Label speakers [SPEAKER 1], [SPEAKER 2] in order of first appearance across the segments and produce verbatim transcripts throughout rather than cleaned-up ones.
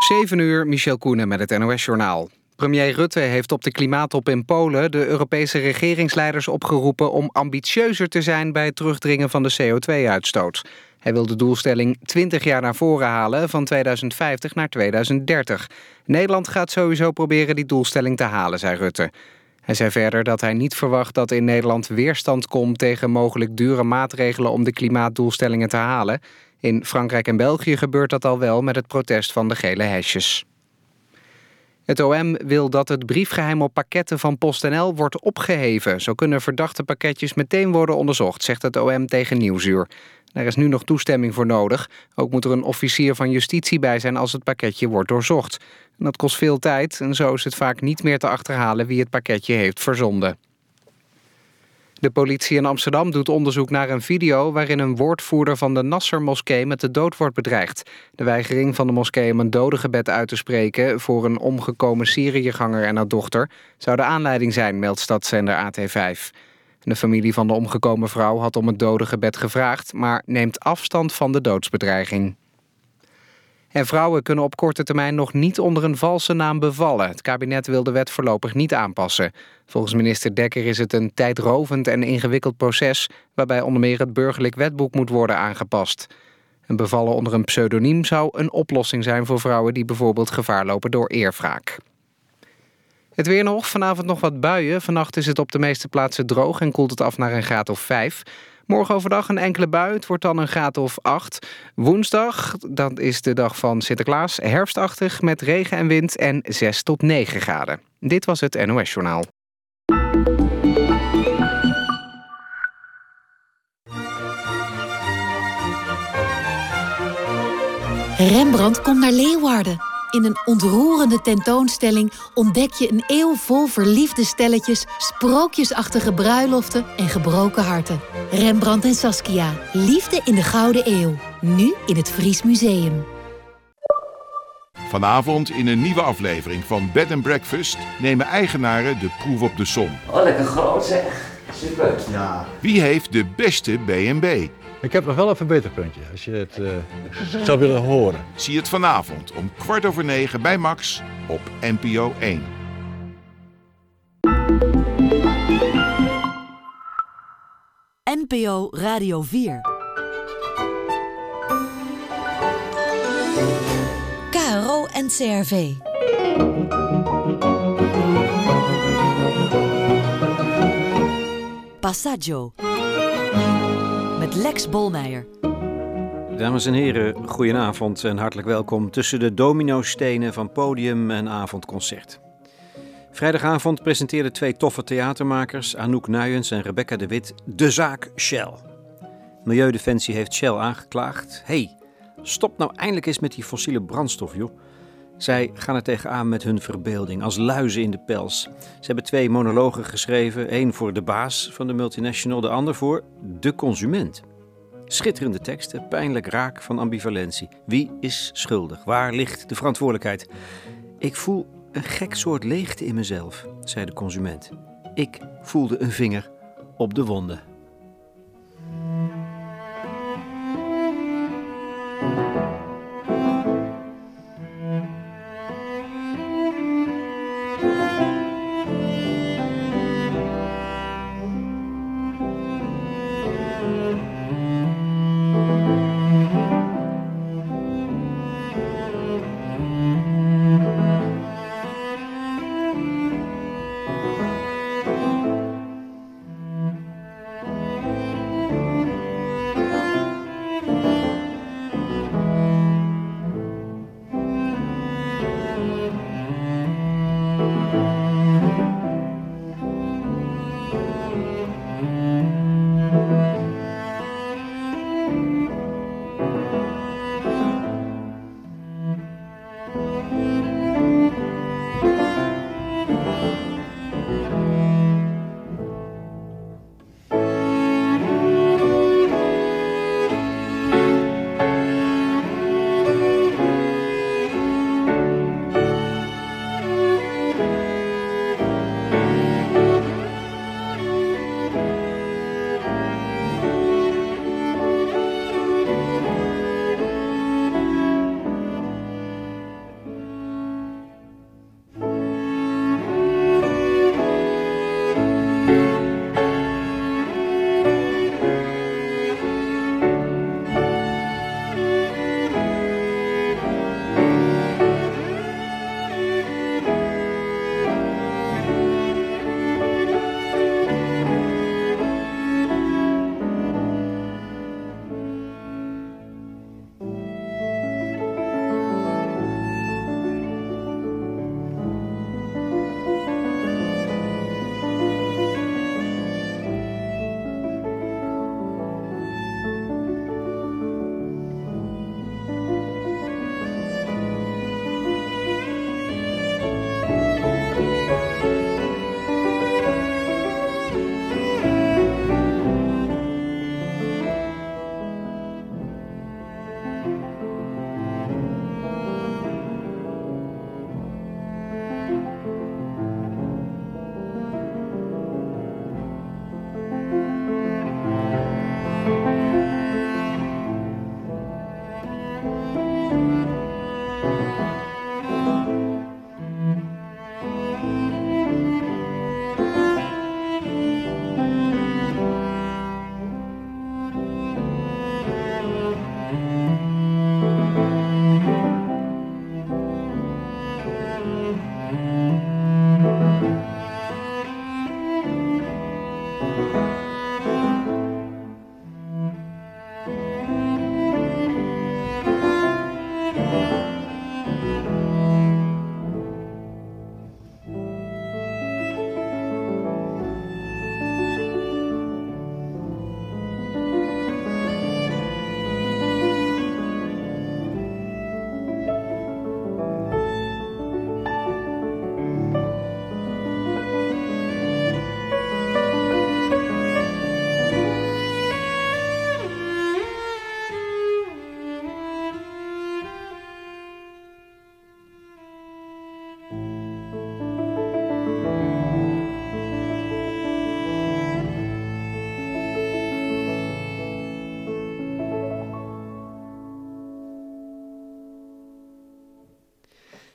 [SPEAKER 1] zeven uur, Michel Koenen met het N O S-journaal. Premier Rutte heeft op de klimaattop in Polen de Europese regeringsleiders opgeroepen om ambitieuzer te zijn bij het terugdringen van de C O twee uitstoot. Hij wil de doelstelling twintig jaar naar voren halen, van tweeduizend vijftig naar tweeduizend dertig. Nederland gaat sowieso proberen die doelstelling te halen, zei Rutte. Hij zei verder dat hij niet verwacht dat in Nederland weerstand komt tegen mogelijk dure maatregelen om de klimaatdoelstellingen te halen. In Frankrijk en België gebeurt dat al wel met het protest van de gele hesjes. Het O M wil dat het briefgeheim op pakketten van PostNL wordt opgeheven. Zo kunnen verdachte pakketjes meteen worden onderzocht, zegt het O M tegen Nieuwsuur. Er is nu nog toestemming voor nodig. Ook moet er een officier van justitie bij zijn als het pakketje wordt doorzocht. En dat kost veel tijd en zo is het vaak niet meer te achterhalen wie het pakketje heeft verzonden. De politie in Amsterdam doet onderzoek naar een video waarin een woordvoerder van de Nasser-moskee met de dood wordt bedreigd. De weigering van de moskee om een dodengebed uit te spreken voor een omgekomen Syriëganger en haar dochter zou de aanleiding zijn, meldt stadszender A T vijf. De familie van de omgekomen vrouw had om het dodengebed gevraagd, maar neemt afstand van de doodsbedreiging. En vrouwen kunnen op korte termijn nog niet onder een valse naam bevallen. Het kabinet wil de wet voorlopig niet aanpassen. Volgens minister Dekker is het een tijdrovend en ingewikkeld proces, waarbij onder meer het burgerlijk wetboek moet worden aangepast. Een bevallen onder een pseudoniem zou een oplossing zijn voor vrouwen die bijvoorbeeld gevaar lopen door eerwraak. Het weer nog, vanavond nog wat buien. Vannacht is het op de meeste plaatsen droog en koelt het af naar een graad of vijf. Morgen overdag een enkele bui, het wordt dan een graad of acht. Woensdag, dat is de dag van Sinterklaas, herfstachtig met regen en wind en zes tot negen graden. Dit was het N O S-journaal.
[SPEAKER 2] Rembrandt komt naar Leeuwarden. In een ontroerende tentoonstelling ontdek je een eeuw vol verliefde stelletjes, sprookjesachtige bruiloften en gebroken harten. Rembrandt en Saskia, liefde in de Gouden Eeuw. Nu in het Fries Museum.
[SPEAKER 3] Vanavond in een nieuwe aflevering van Bed and Breakfast nemen eigenaren de proef op de som.
[SPEAKER 4] Oh, lekker groot zeg. Super.
[SPEAKER 3] Ja. Wie heeft de beste B en B?
[SPEAKER 5] Ik heb nog wel een verbeterpuntje, als je het uh, zou willen horen.
[SPEAKER 3] Zie het vanavond om kwart over negen bij Max op N P O één.
[SPEAKER 6] N P O Radio vier.
[SPEAKER 2] K R O en C R V.
[SPEAKER 6] Passaggio. Met Lex Bolmeijer.
[SPEAKER 7] Dames en heren, goedenavond en hartelijk welkom tussen de dominostenen van podium en avondconcert. Vrijdagavond presenteerden twee toffe theatermakers, Anouk Nuyens en Rebecca de Wit, de zaak Shell. Milieudefensie heeft Shell aangeklaagd. Hey, stop nou eindelijk eens met die fossiele brandstof, joh. Zij gaan er tegenaan met hun verbeelding, als luizen in de pels. Ze hebben twee monologen geschreven, één voor de baas van de multinational, de ander voor de consument. Schitterende teksten, pijnlijk raak van ambivalentie. Wie is schuldig? Waar ligt de verantwoordelijkheid? Ik voel een gek soort leegte in mezelf, zei de consument. Ik voelde een vinger op de wonden.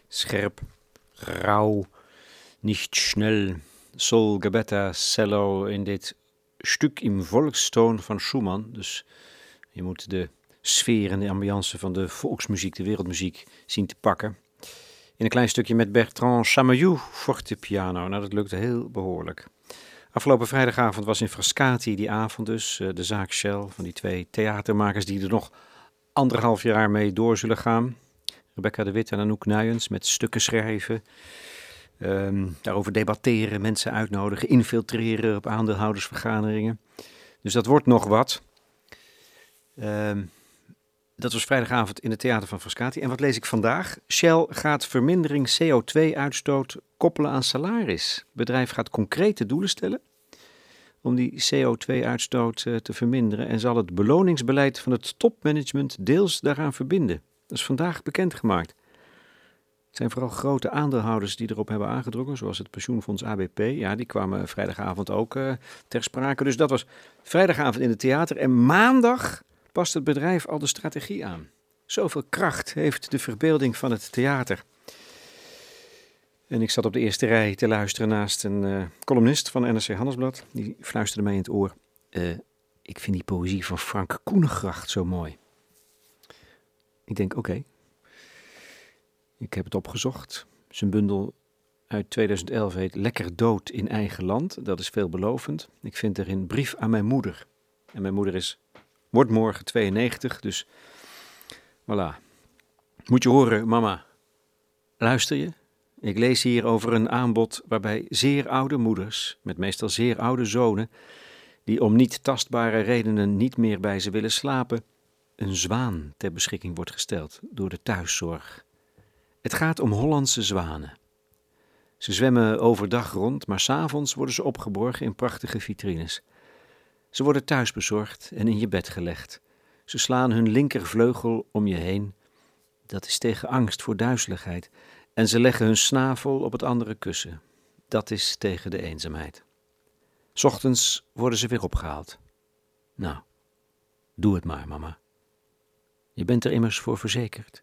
[SPEAKER 7] Scherp, rauw, nicht schnell, sol gebetta cello in dit stuk in volkstoon van Schumann. Dus je moet de sfeer en de ambiance van de volksmuziek, de wereldmuziek, zien te pakken. In een klein stukje met Bertrand Chamayou, fortepiano. Nou, dat lukte heel behoorlijk. Afgelopen vrijdagavond was in Frascati die avond dus, de zaak Shell van die twee theatermakers die er nog anderhalf jaar mee door zullen gaan. Rebecca de Wit en Anouk Nuyens met stukken schrijven, um, daarover debatteren, mensen uitnodigen, infiltreren op aandeelhoudersvergaderingen. Dus dat wordt nog wat. Um, dat was vrijdagavond in het theater van Frascati. En wat lees ik vandaag? Shell gaat vermindering C O twee uitstoot koppelen aan salaris. Het bedrijf gaat concrete doelen stellen om die C O twee uitstoot uh, te verminderen en zal het beloningsbeleid van het topmanagement deels daaraan verbinden. Dat is vandaag bekendgemaakt. Het zijn vooral grote aandeelhouders die erop hebben aangedrongen, zoals het pensioenfonds A B P. Ja, die kwamen vrijdagavond ook uh, ter sprake. Dus dat was vrijdagavond in het theater. En maandag past het bedrijf al de strategie aan. Zoveel kracht heeft de verbeelding van het theater. En ik zat op de eerste rij te luisteren naast een uh, columnist van N R C Handelsblad. Die fluisterde mij in het oor. Uh, ik vind die poëzie van Frank Koenegracht zo mooi. Ik denk, oké. Okay. Ik heb het opgezocht. Zijn bundel uit tweeduizend elf heet Lekker dood in eigen land. Dat is veelbelovend. Ik vind erin Brief aan mijn moeder. En mijn moeder is, wordt morgen tweeënnegentig, dus voilà. Moet je horen, mama. Luister je? Ik lees hier over een aanbod waarbij zeer oude moeders, met meestal zeer oude zonen, die om niet tastbare redenen niet meer bij ze willen slapen, een zwaan ter beschikking wordt gesteld door de thuiszorg. Het gaat om Hollandse zwanen. Ze zwemmen overdag rond, maar 's avonds worden ze opgeborgen in prachtige vitrines. Ze worden thuis bezorgd en in je bed gelegd. Ze slaan hun linkervleugel om je heen. Dat is tegen angst voor duizeligheid. En ze leggen hun snavel op het andere kussen. Dat is tegen de eenzaamheid. 'S Ochtends worden ze weer opgehaald. Nou, doe het maar, mama. Je bent er immers voor verzekerd.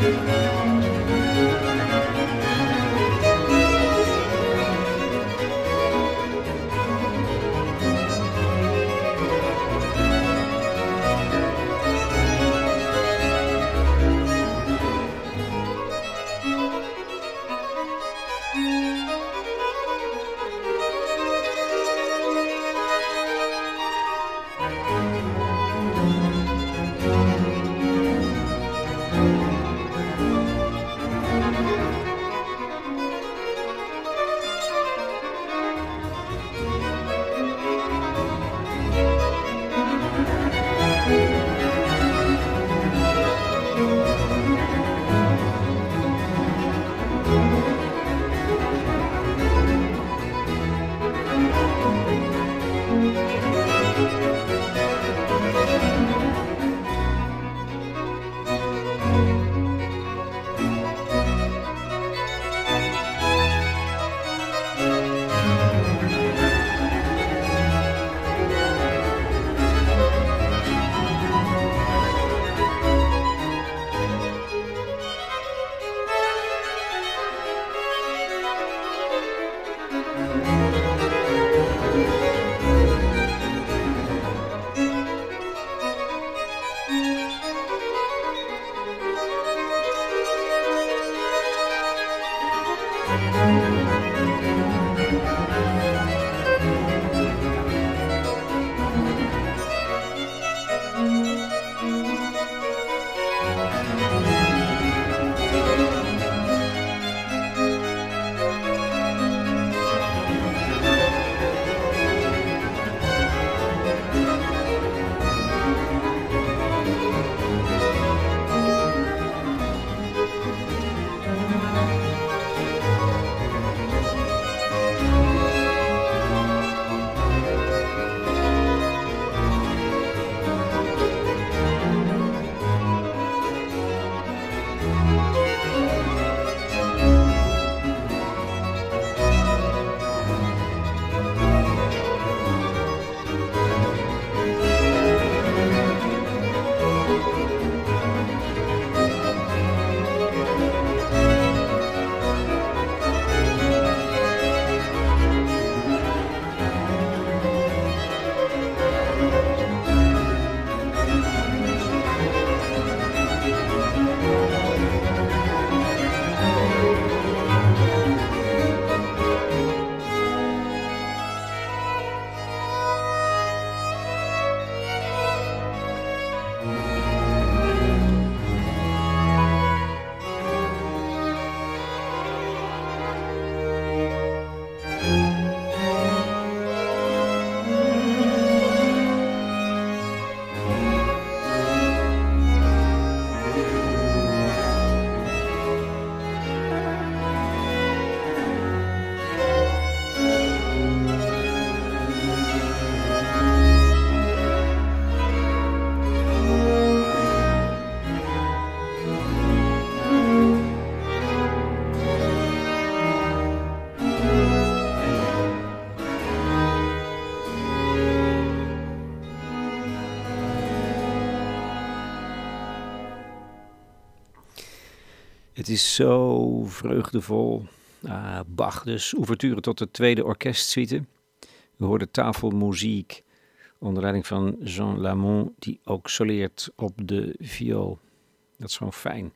[SPEAKER 7] Het is zo vreugdevol. Ah, Bach dus, ouverture tot de tweede orkestsuite. We hoorden tafelmuziek onder leiding van Jean Lamont, die ook soleert op de viool. Dat is gewoon fijn.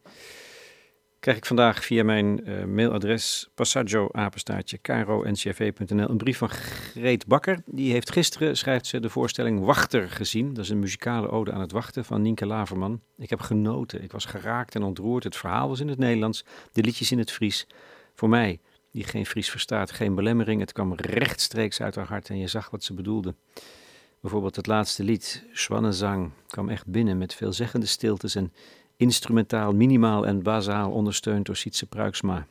[SPEAKER 7] Krijg ik vandaag via mijn uh, mailadres passaggio apenstaartje caro n c r v punt n l een brief van Greet Bakker. Die heeft gisteren, schrijft ze, de voorstelling Wachter gezien. Dat is een muzikale ode aan het wachten van Nienke Laverman. Ik heb genoten, ik was geraakt en ontroerd. Het verhaal was in het Nederlands, de liedjes in het Fries. Voor mij, die geen Fries verstaat, geen belemmering. Het kwam rechtstreeks uit haar hart en je zag wat ze bedoelde. Bijvoorbeeld het laatste lied, Schwannenzang, kwam echt binnen met veelzeggende stiltes en instrumentaal, minimaal en basaal ondersteund door Sietse Pruiksma.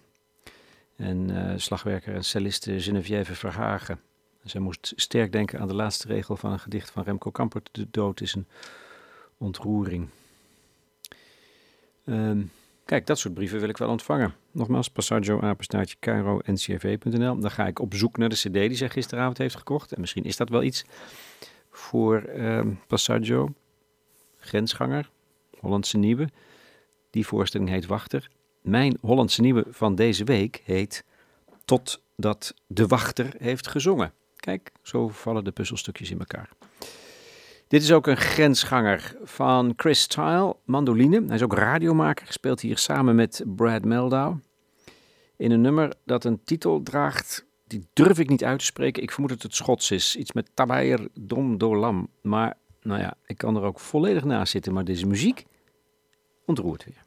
[SPEAKER 7] En uh, slagwerker en celliste Geneviève Verhagen. Zij moest sterk denken aan de laatste regel van een gedicht van Remco Kampert. De dood is een ontroering. Um, kijk, dat soort brieven wil ik wel ontvangen. Nogmaals, passaggio apenstaartje caro n c r v punt n l. Dan ga ik op zoek naar de cd die zij gisteravond heeft gekocht. En misschien is dat wel iets voor um, Passaggio, Grensganger, Hollandse Nieuwe. Die voorstelling heet Wachter. Mijn Hollandse Nieuwe van deze week heet Totdat de Wachter heeft gezongen. Kijk, zo vallen de puzzelstukjes in elkaar. Dit is ook een grensganger van Chris Tile, mandoline. Hij is ook radiomaker, speelt hier samen met Brad Mehldau. In een nummer dat een titel draagt, die durf ik niet uit te spreken. Ik vermoed dat het Schots is, iets met Tabair Dom Dolam. Maar nou ja, ik kan er ook volledig naast zitten, maar deze muziek ontroert weer.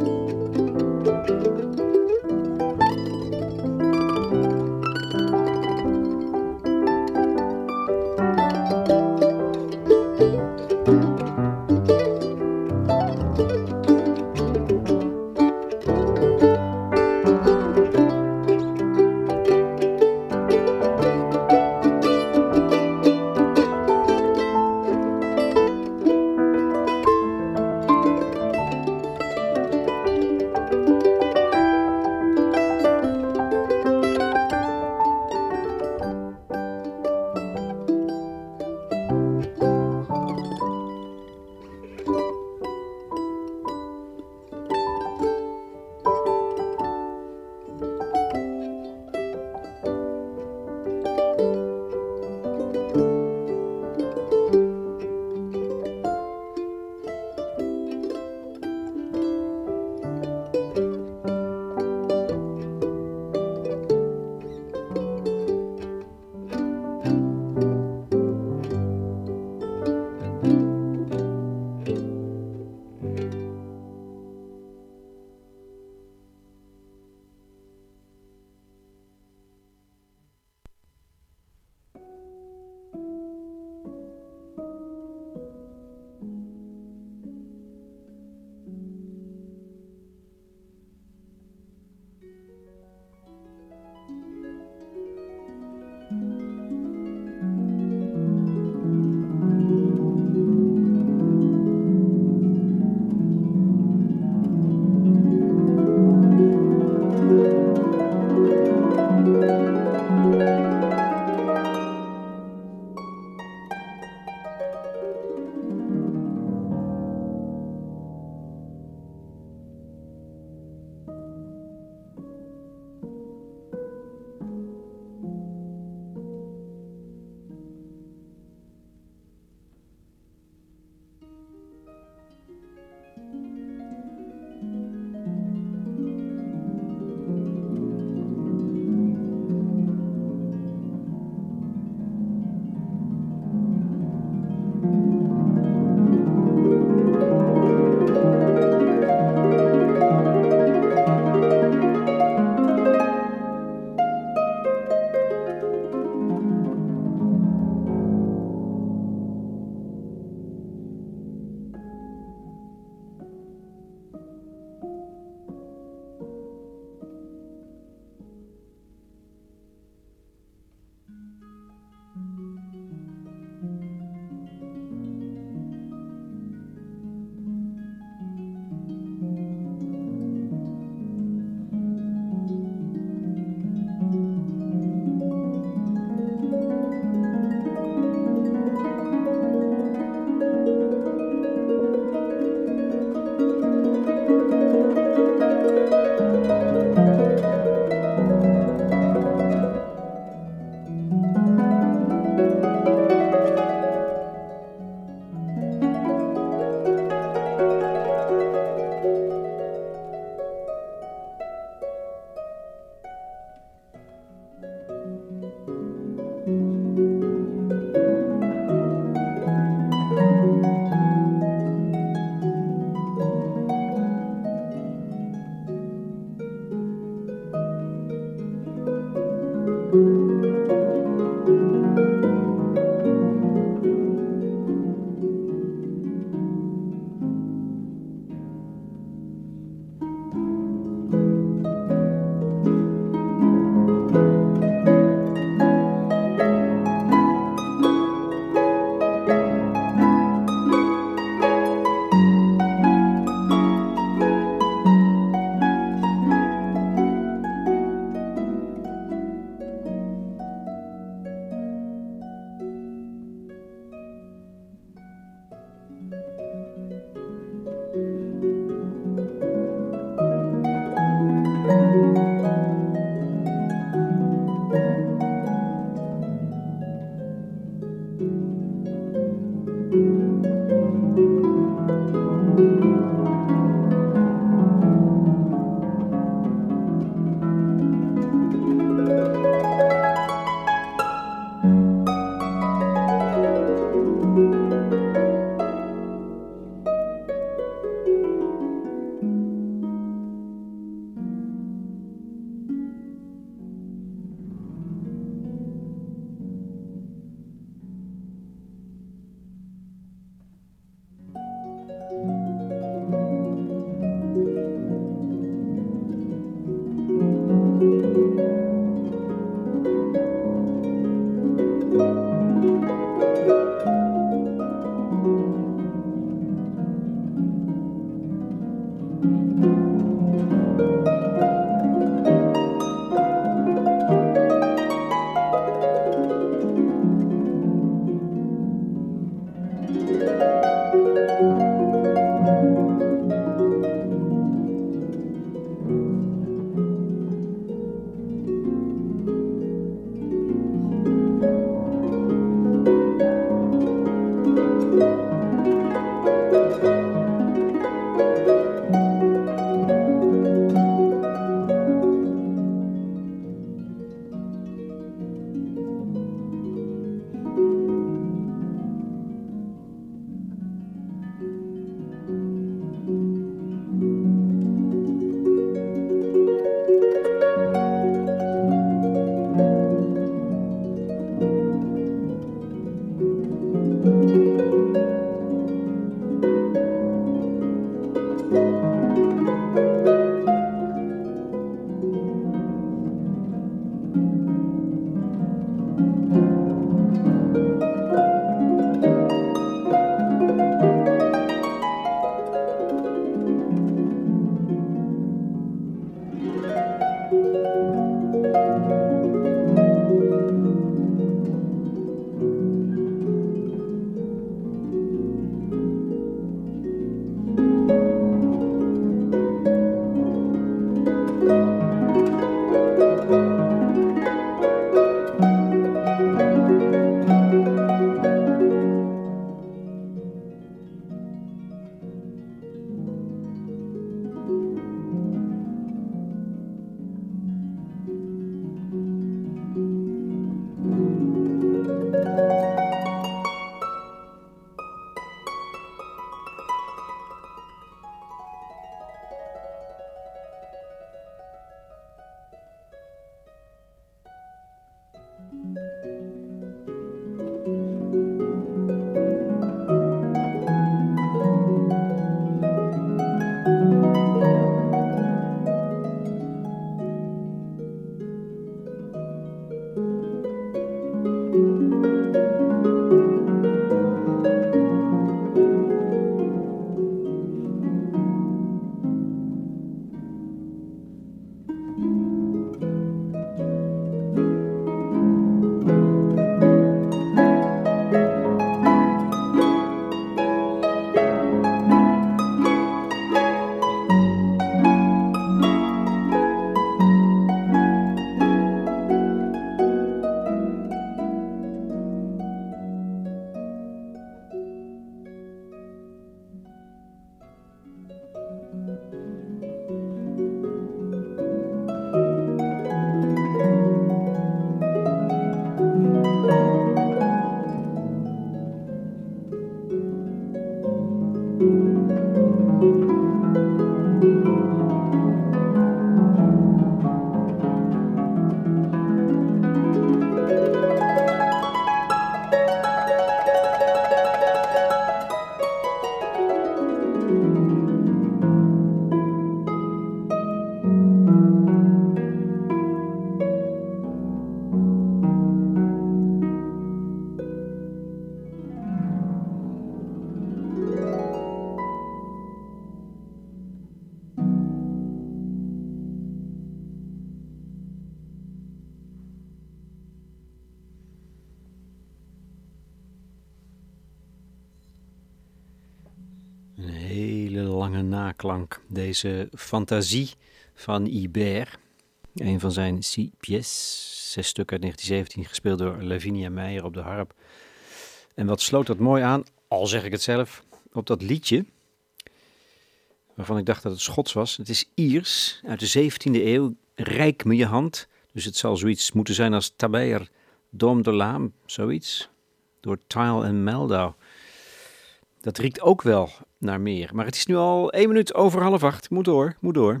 [SPEAKER 7] lange naklank. Deze fantasie van Ibert, een van zijn six pièces, zes stukken uit negentien zeventien, gespeeld door Lavinia Meijer op de harp. En wat sloot dat mooi aan, al zeg ik het zelf, op dat liedje, waarvan ik dacht dat het Schots was. Het is Iers, uit de zeventiende eeuw, Reik me je hand. Dus het zal zoiets moeten zijn als Tabeir Dom de Laam, zoiets, door Tile en Meldau. Dat riekt ook wel naar meer. Maar het is nu al één minuut over half acht. Moet door, moet door.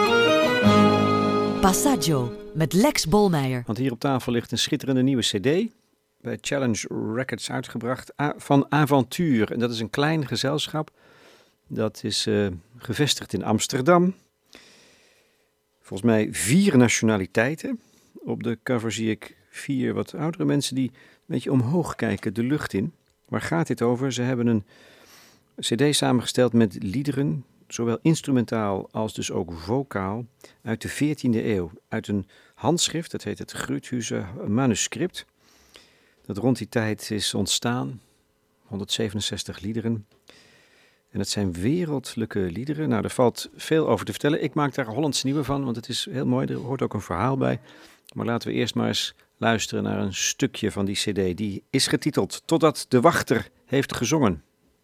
[SPEAKER 6] Passaggio met Lex Bolmeijer.
[SPEAKER 7] Want hier op tafel ligt een schitterende nieuwe cd. Bij Challenge Records uitgebracht. Van Avontuur. En dat is een klein gezelschap. Dat is uh, gevestigd in Amsterdam. Volgens mij vier nationaliteiten. Op de cover zie ik vier wat oudere mensen die een beetje omhoog kijken de lucht in. Waar gaat dit over? Ze hebben een cd samengesteld met liederen, zowel instrumentaal als dus ook vocaal, uit de veertiende eeuw. Uit een handschrift, dat heet het Gruuthuizer manuscript. Dat rond die tijd is ontstaan, honderdzevenenzestig liederen. En het zijn wereldlijke liederen. Nou, er valt veel over te vertellen. Ik maak daar Hollandse nieuwe van, want het is heel mooi. Er hoort ook een verhaal bij. Maar laten we eerst maar eens luisteren naar een stukje van die cd. Die is getiteld Totdat de Wachter heeft gezongen.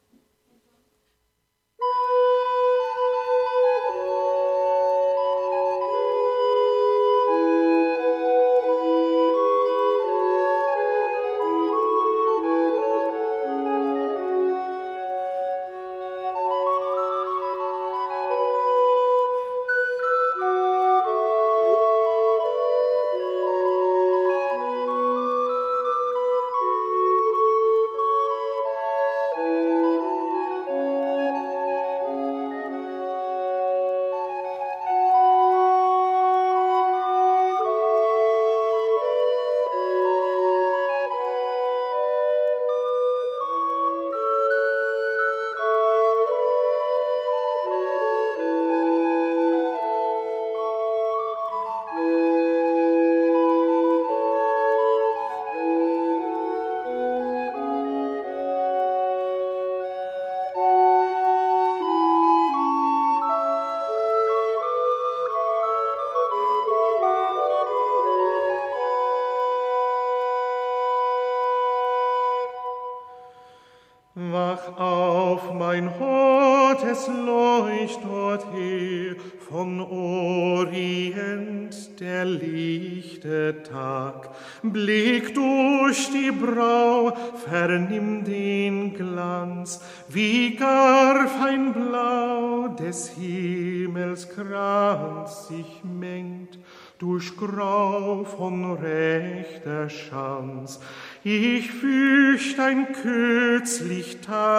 [SPEAKER 8] Wach auf, mein Hort, es leucht dort her, von Orient der lichte Tag. Blick durch die Brau, vernimm den Glanz, wie gar fein Blau des Himmels Kranz sich mengt, durch Grau von rechter Schanz. Ich fürcht ein kürzlich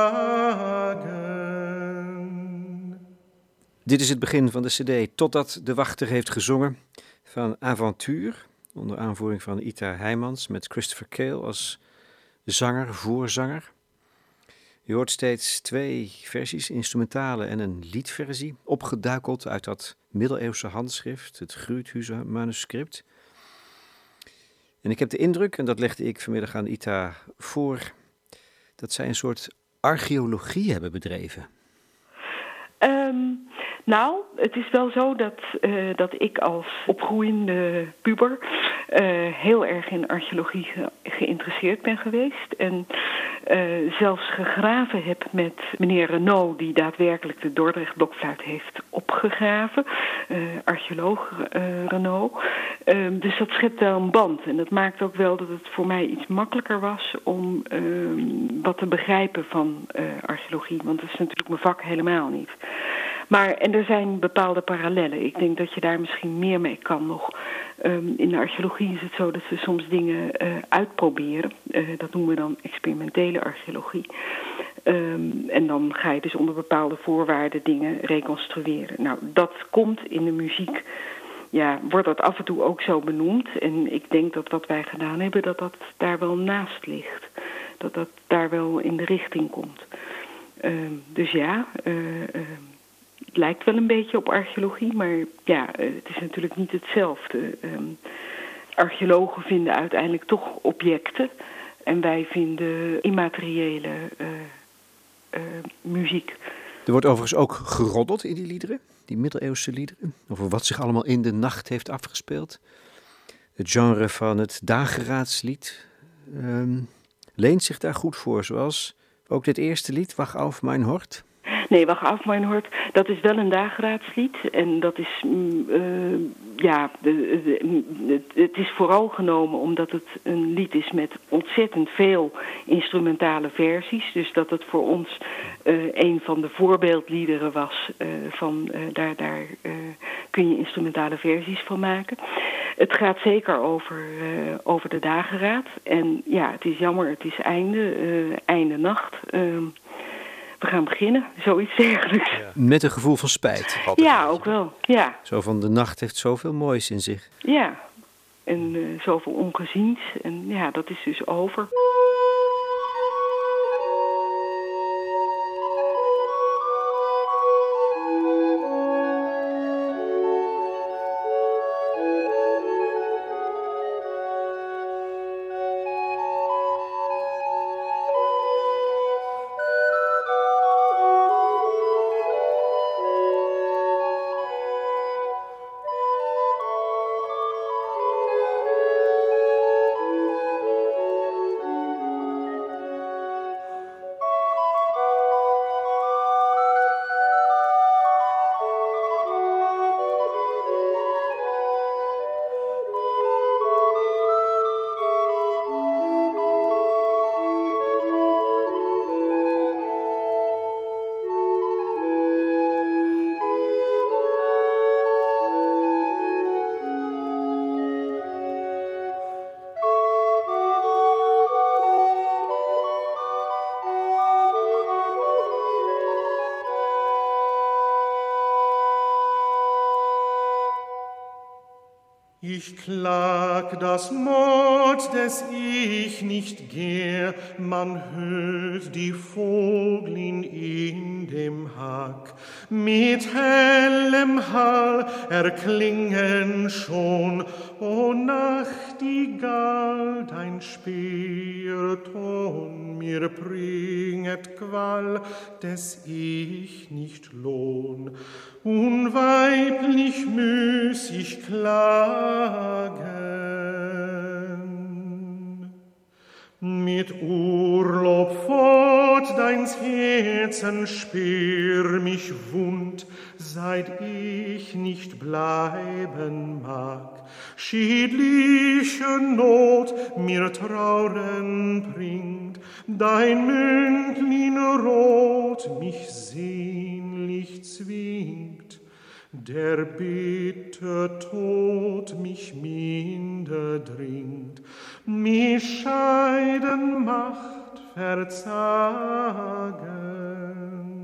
[SPEAKER 8] Tagen.
[SPEAKER 7] Dit is het begin van de cd Totdat de Wachter heeft gezongen van Avontuur, onder aanvoering van Ita Heijmans met Christopher Cale als zanger, voorzanger. Je hoort steeds twee versies, instrumentale en een liedversie, opgeduikeld uit dat middeleeuwse handschrift, het Gruuthuizer manuscript. En ik heb de indruk, en dat legde ik vanmiddag aan Ita voor, dat zij een soort archeologie hebben bedreven.
[SPEAKER 9] Um, nou, het is wel zo dat, uh, dat ik als opgroeiende puber uh, heel erg in archeologie ge- geïnteresseerd ben geweest. En uh, zelfs gegraven heb met meneer Renaud, die daadwerkelijk de Dordrecht blokfluit heeft opgegraven. Uh, archeoloog uh, Renaud. Uh, dus dat schept wel een band. En dat maakt ook wel dat het voor mij iets makkelijker was om uh, wat te begrijpen van uh, archeologie. Want dat is natuurlijk mijn vak helemaal niet. Maar, en er zijn bepaalde parallellen. Ik denk dat je daar misschien meer mee kan nog. Um, in de archeologie is het zo dat we soms dingen uh, uitproberen. Uh, dat noemen we dan experimentele archeologie. Um, en dan ga je dus onder bepaalde voorwaarden dingen reconstrueren. Nou, dat komt in de muziek. Ja, wordt dat af en toe ook zo benoemd. En ik denk dat wat wij gedaan hebben, dat dat daar wel naast ligt. Dat dat daar wel in de richting komt. Um, dus ja... Uh, uh, Het lijkt wel een beetje op archeologie, maar ja, het is natuurlijk niet hetzelfde. Um, archeologen vinden uiteindelijk toch objecten en wij vinden immateriële uh, uh, muziek.
[SPEAKER 7] Er wordt overigens ook geroddeld in die liederen, die middeleeuwse liederen, over wat zich allemaal in de nacht heeft afgespeeld. Het genre van het dageraadslied um, leent zich daar goed voor, zoals ook dit eerste lied, Wach auf mein Hort.
[SPEAKER 9] Nee, Wach auf mein Hort, dat is wel een dageraadslied. En dat is, uh, ja, de, de, het is vooral genomen omdat het een lied is met ontzettend veel instrumentale versies. Dus dat het voor ons uh, een van de voorbeeldliederen was. Uh, van, uh, daar daar uh, kun je instrumentale versies van maken. Het gaat zeker over, uh, over de dageraad. En ja, het is jammer, het is einde, uh, einde nacht. Uh, We gaan beginnen, zoiets dergelijks. Ja.
[SPEAKER 7] Met een gevoel van spijt.
[SPEAKER 9] Ja, ook wel, ja.
[SPEAKER 7] Zo van de nacht heeft zoveel moois in zich.
[SPEAKER 9] Ja, en uh, zoveel ongeziens. En ja, dat is dus over.
[SPEAKER 8] Ich klag das Mord, des ich nicht gär, man hört die Vogelin in dem Hack, mit hellem Hall erklingen schon, o Nachtigall, dein Speerton mir bringet Qual, des ich nicht lohn, unweiblich müß ich klagen. Mit Urlaub fort deins Herzen speer mich wund, seit ich nicht bleiben mag. Schiedliche Not mir Trauren bringt, dein Münklin rot mich sehnlich zwingt. Der bitter Tod mich minder dringt, mich scheiden macht verzagen.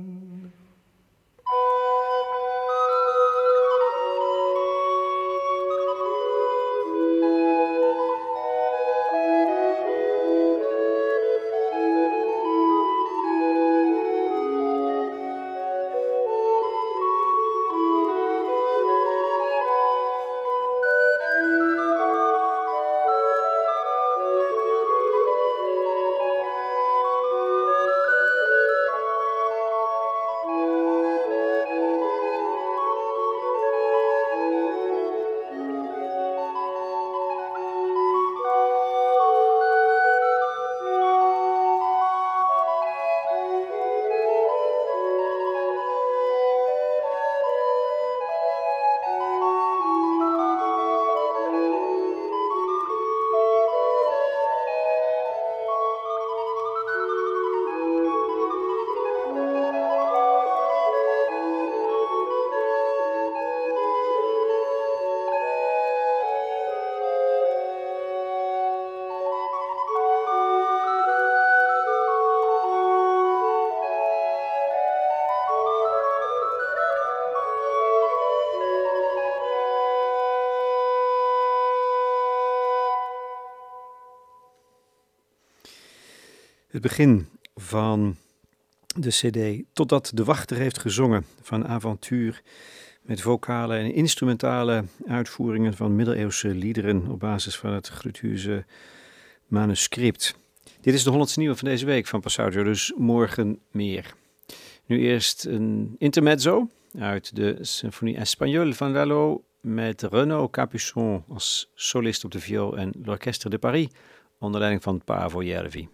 [SPEAKER 7] Het begin van de cd Totdat de Wachter heeft gezongen van Avontuur, met vocale en instrumentale uitvoeringen van middeleeuwse liederen op basis van het Gruthuse manuscript. Dit is de honderdste nieuwe van deze week van Passaggio, dus morgen meer. Nu eerst een intermezzo uit de Symphonie Espagnole van Lalo met Renaud Capuçon als solist op de viool en l'Orchestre de Paris onder leiding van Paavo Järvi.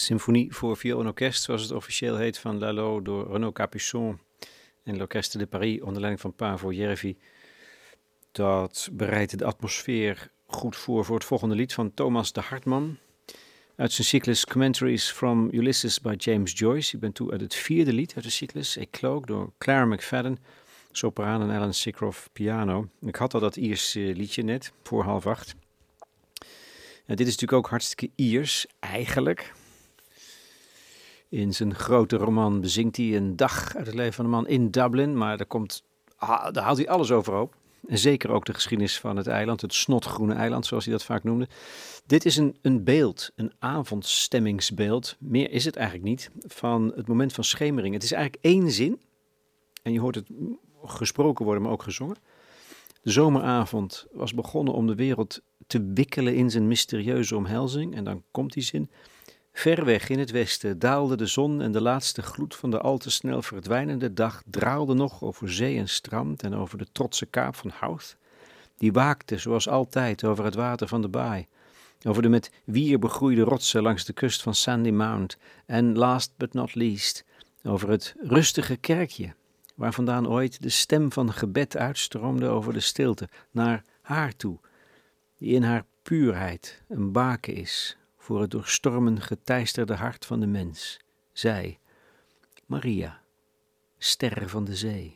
[SPEAKER 7] Symfonie voor viool en orkest, zoals het officieel heet, van Lalo door Renaud Capuçon en l'Orchestre de Paris onder leiding van Paavo Järvi. Dat bereidt de atmosfeer goed voor voor het volgende lied van Thomas de Hartmann uit zijn cyclus Commentaries from Ulysses by James Joyce. Ik ben toe uit het vierde lied uit de cyclus, Eclogue, door Claire McFadden, sopraan en Alan Sikroff, piano. Ik had al dat Ierse liedje net, voor half acht. En dit is natuurlijk ook hartstikke Iers, eigenlijk. In zijn grote roman bezingt hij een dag uit het leven van een man in Dublin, maar daar, komt, ah, daar haalt hij alles overhoop. En zeker ook de geschiedenis van het eiland, het snotgroene eiland, zoals hij dat vaak noemde. Dit is een, een beeld, een avondstemmingsbeeld, meer is het eigenlijk niet, van het moment van schemering. Het is eigenlijk één zin, en je hoort het gesproken worden, maar ook gezongen. De zomeravond was begonnen om de wereld te wikkelen in zijn mysterieuze omhelzing, en dan komt die zin. Ver weg in het westen daalde de zon en de laatste gloed van de al te snel verdwijnende dag draalde nog over zee en strand en over de trotse kaap van Howth. Die waakte, zoals altijd, over het water van de baai, over de met wier begroeide rotsen langs de kust van Sandy Mount en, last but not least, over het rustige kerkje, waar vandaan ooit de stem van gebed uitstroomde over de stilte, naar haar toe, die in haar puurheid een baken is voor het door stormen geteisterde hart van de mens. Zij, Maria, ster van de zee.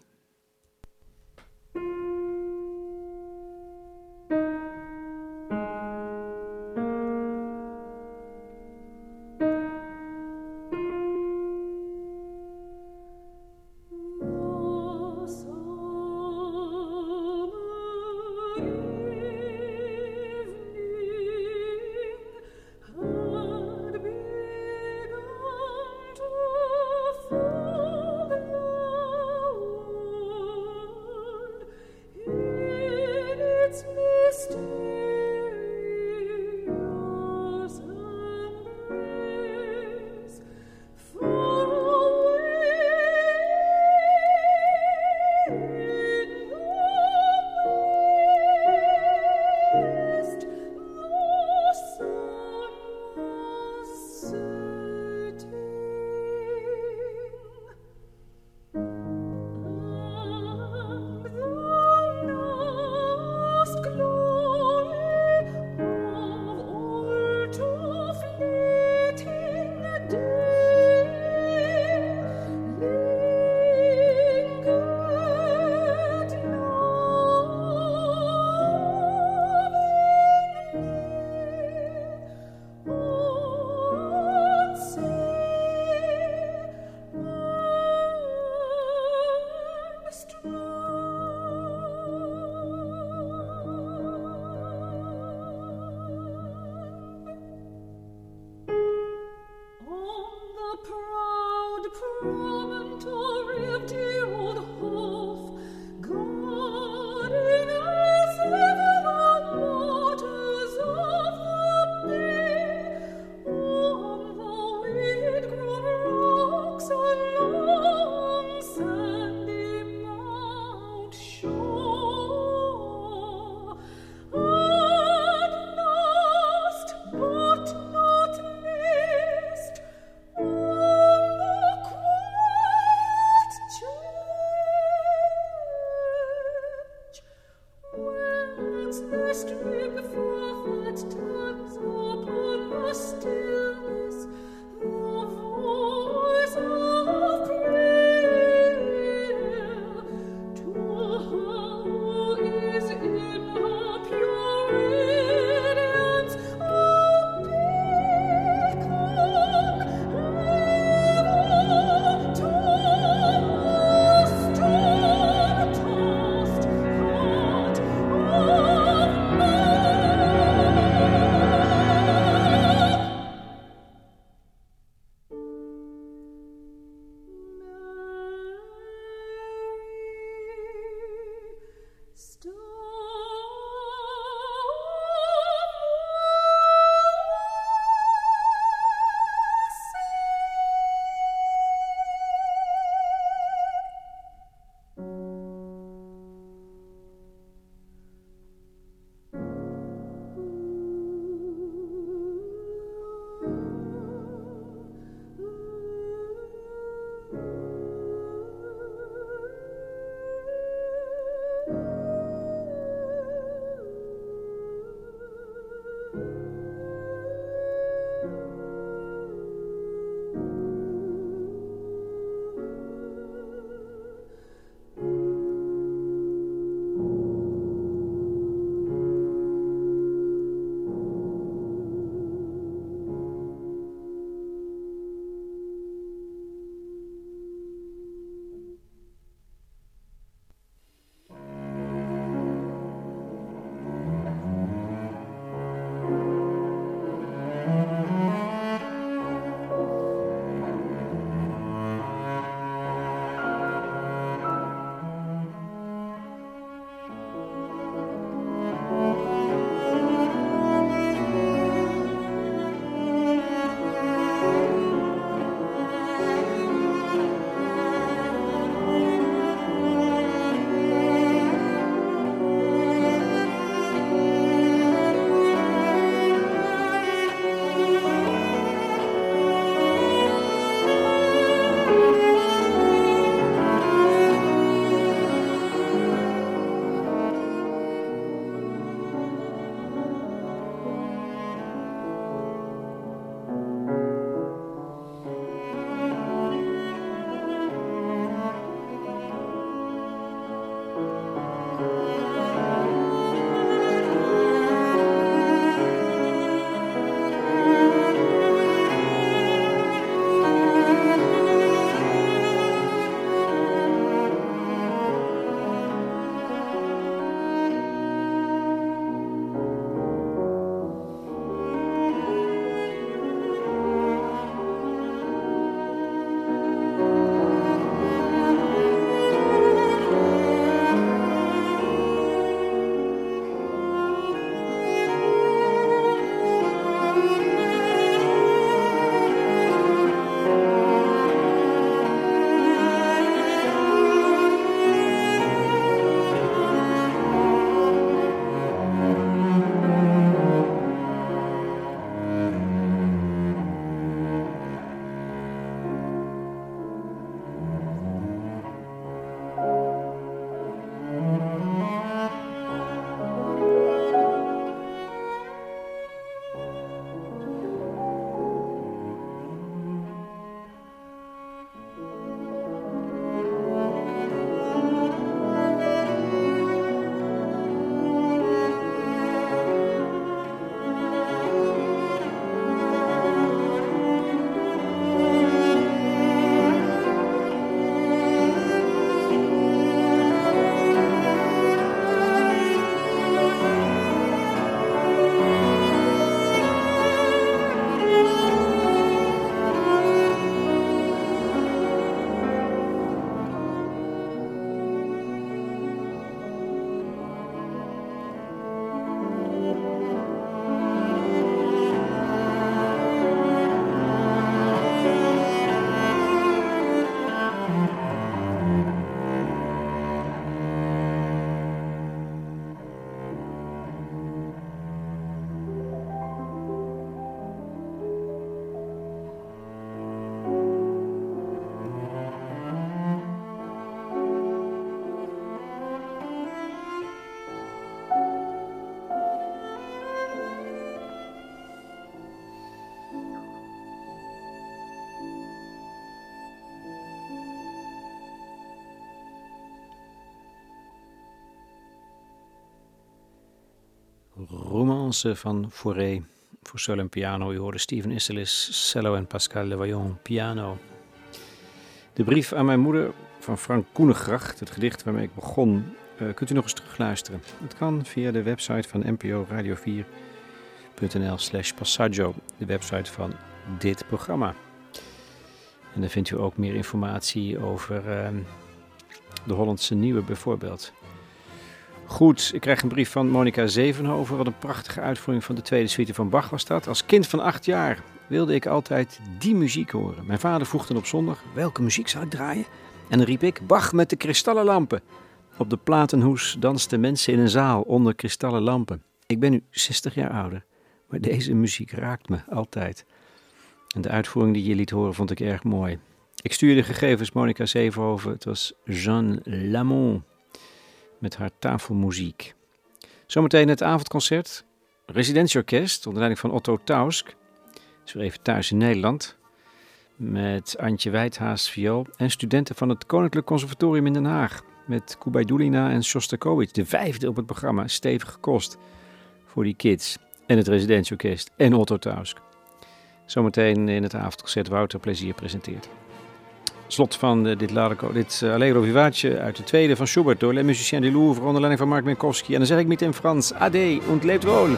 [SPEAKER 7] Danse van Fauré voor solo en piano. U hoorde Steven Isserlis, cello en Pascal Levaillant, piano. De brief aan mijn moeder van Frank Koenegracht, het gedicht waarmee ik begon, uh, kunt u nog eens terugluisteren. Het kan via de website van n p o radio vier punt n l slash passaggio, de website van dit programma. En dan vindt u ook meer informatie over uh, de Hollandse Nieuwe bijvoorbeeld. Goed, ik krijg een brief van Monica Zevenhoven. Wat een prachtige uitvoering van de tweede suite van Bach was dat. Als kind van acht jaar wilde ik altijd die muziek horen. Mijn vader vroeg dan op zondag, welke muziek zou ik draaien? En dan riep ik, Bach met de kristallen lampen. Op de platenhoes dansten mensen in een zaal onder kristallen lampen. Ik ben nu zestig jaar ouder, maar deze muziek raakt me altijd. En de uitvoering die je liet horen vond ik erg mooi. Ik stuurde gegevens Monica Zevenhoven. Het was Jeanne Lamont met haar tafelmuziek. Zometeen het avondconcert. Residentieorkest onder leiding van Otto Tausk. Is weer even thuis in Nederland. Met Antje Wijthaas viool. En studenten van het Koninklijk Conservatorium in Den Haag. Met Kubaidulina en Shostakovich. De vijfde op het programma. Stevige kost voor die kids. En het residentieorkest. En Otto Tausk. Zometeen in het avondconcert Wouter Plezier presenteert. Slot van uh, dit, Larco, dit uh, Allegro Vivace uit de tweede van Schubert door Les Musiciens du Louvre onder leiding van Mark Minkowski. En dan zeg ik niet in Frans, Ade und lebt wohl.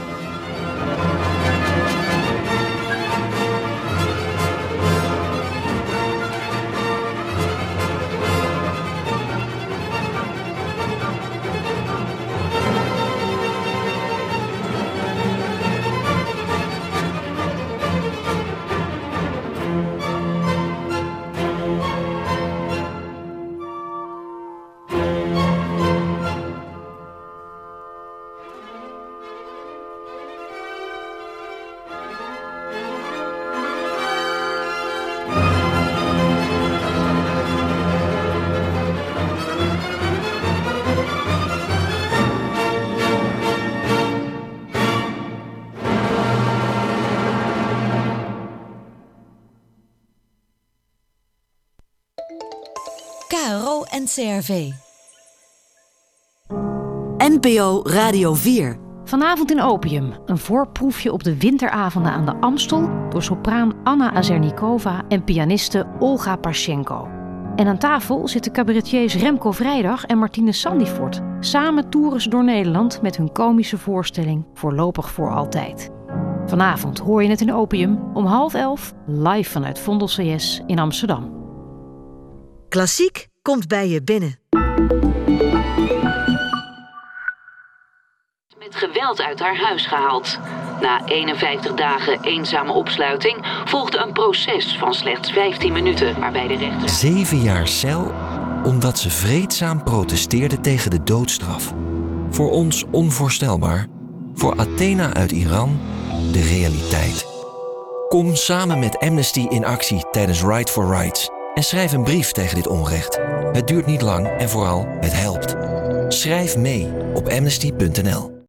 [SPEAKER 6] K R O en C R V. N P O Radio vier.
[SPEAKER 10] Vanavond in Opium, een voorproefje op de winteravonden aan de Amstel door sopraan Anna Azernikova en pianiste Olga Parschenko. En aan tafel zitten cabaretiers Remco Vrijdag en Martine Sandifort. Samen toeren ze door Nederland met hun komische voorstelling Voorlopig voor altijd. Vanavond hoor je het in Opium om half elf live vanuit Vondel C S in Amsterdam.
[SPEAKER 6] Klassiek komt bij je binnen.
[SPEAKER 11] Met geweld uit haar huis gehaald. Na eenenvijftig dagen eenzame opsluiting volgde een proces van slechts vijftien minuten, waarbij de rechter...
[SPEAKER 12] Zeven jaar cel omdat ze vreedzaam protesteerde tegen de doodstraf. Voor ons onvoorstelbaar, voor Athena uit Iran de realiteit. Kom samen met Amnesty in actie tijdens Right for Rights en schrijf een brief tegen dit onrecht. Het duurt niet lang en vooral, het helpt. Schrijf mee op amnesty punt n l.